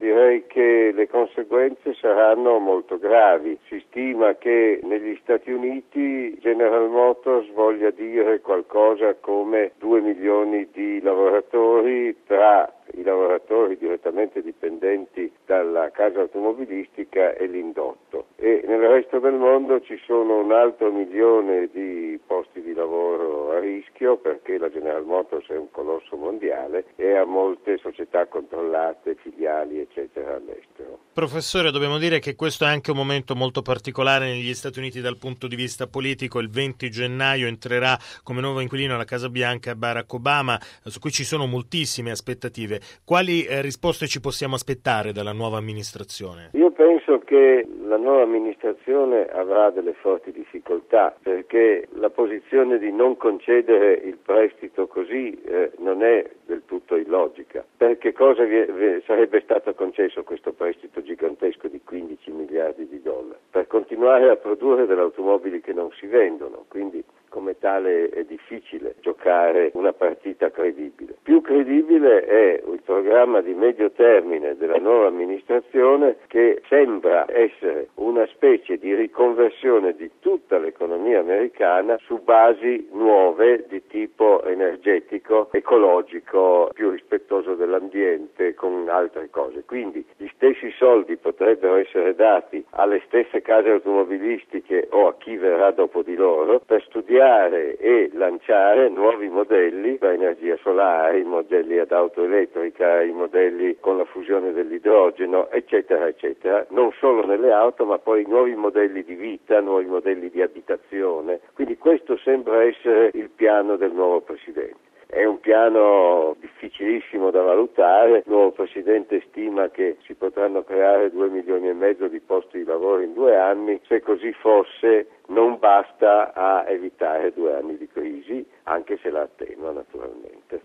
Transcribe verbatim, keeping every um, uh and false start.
Direi che le conseguenze saranno molto gravi. Si stima che negli Stati Uniti General Motors voglia dire qualcosa come due milioni di lavoratori, tra i lavoratori direttamente dipendenti dalla casa automobilistica e l'indotto, e nel resto del mondo ci sono un altro milione di posti di lavoro a rischio, perché la General Motors è un colosso mondiale e ha molte società controllate, filiali eccetera all'estero. Professore, dobbiamo dire che questo è anche un momento molto particolare negli Stati Uniti dal punto di vista politico. Il venti gennaio entrerà come nuovo inquilino alla Casa Bianca Barack Obama, su cui ci sono moltissime aspettative. Quali eh, risposte ci possiamo aspettare dalla nuova amministrazione? Io penso che la nuova amministrazione avrà delle forti difficoltà, perché la posizione di non concedere il prestito così eh, non è del tutto illogica. Per che cosa vi è, vi sarebbe stato concesso questo prestito gigantesco di quindici miliardi di dollari? Per continuare a produrre delle automobili che non si vendono, quindi come tale è difficile giocare una partita credibile. Più credibile è il programma di medio termine della nuova amministrazione, che sembra essere una specie di riconversione di tutta l'economia americana su basi nuove di tipo energetico, ecologico, più rispettoso dell'ambiente, con altre cose. Quindi gli stessi soldi potrebbero essere dati alle stesse case automobilistiche o a chi verrà dopo di loro per studiare e lanciare nuovi modelli per energia solare, i modelli ad auto elettrica, i modelli con la fusione dell'idrogeno, eccetera, eccetera, non solo nelle auto, ma poi nuovi modelli di vita, nuovi modelli di abitazione. Quindi questo sembra essere il piano del nuovo Presidente. È un piano difficilissimo da valutare. Il nuovo Presidente stima che si potranno creare due milioni e mezzo di posti di lavoro in due anni. Se così fosse, non basta a evitare due anni di crisi, anche se la attenua naturalmente.